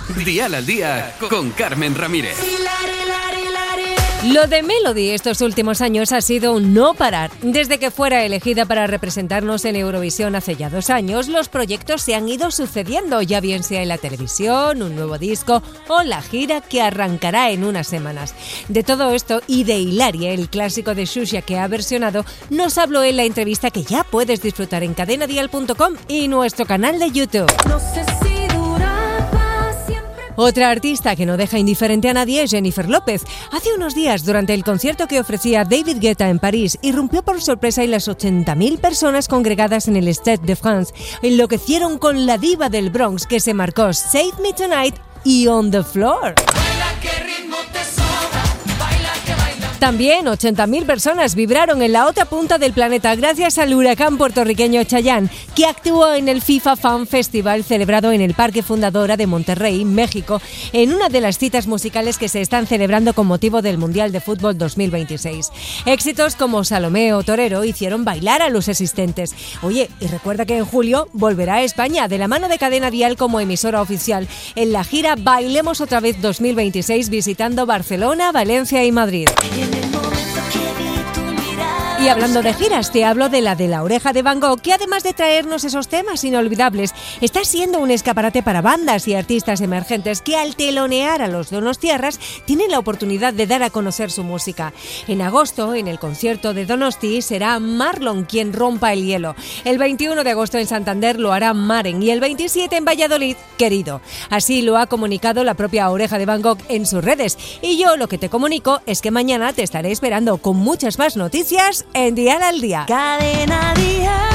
Dial al Día con Carmen Ramírez. Lo de Melody estos últimos años ha sido un no parar. Desde que fuera elegida para representarnos en Eurovisión hace ya 2 años, los proyectos se han ido sucediendo, ya bien sea en la televisión, un nuevo disco o la gira que arrancará en unas semanas. De todo esto y de Hilaria, el clásico de Xuxa que ha versionado, nos habló en la entrevista que ya puedes disfrutar en cadenadial.com y nuestro canal de YouTube. No sé si Otra artista que no deja indiferente a nadie es Jennifer López. Hace unos días, durante el concierto que ofrecía David Guetta en París, irrumpió por sorpresa y las 80.000 personas congregadas en el Stade de France enloquecieron con la diva del Bronx que se marcó Save Me Tonight y On the Floor. También 80.000 personas vibraron en la otra punta del planeta gracias al huracán puertorriqueño Chayanne, que actuó en el FIFA Fan Festival celebrado en el Parque Fundadora de Monterrey, México, en una de las citas musicales que se están celebrando con motivo del Mundial de Fútbol 2026. Éxitos como Salomé o Torero hicieron bailar a los asistentes. Oye, y recuerda que en julio volverá a España de la mano de Cadena Dial como emisora oficial en la gira Bailemos Otra Vez 2026, visitando Barcelona, Valencia y Madrid. Y hablando de giras, te hablo de la Oreja de Van Gogh, que además de traernos esos temas inolvidables, está siendo un escaparate para bandas y artistas emergentes que al telonear a los donostiarras tienen la oportunidad de dar a conocer su música. En agosto, en el concierto de Donosti, será Marlon quien rompa el hielo. El 21 de agosto en Santander lo hará Maren y el 27 en Valladolid, Querido. Así lo ha comunicado la propia Oreja de Van Gogh en sus redes. Y yo lo que te comunico es que mañana te estaré esperando con muchas más noticias en Dial al Día. Cadena Dial.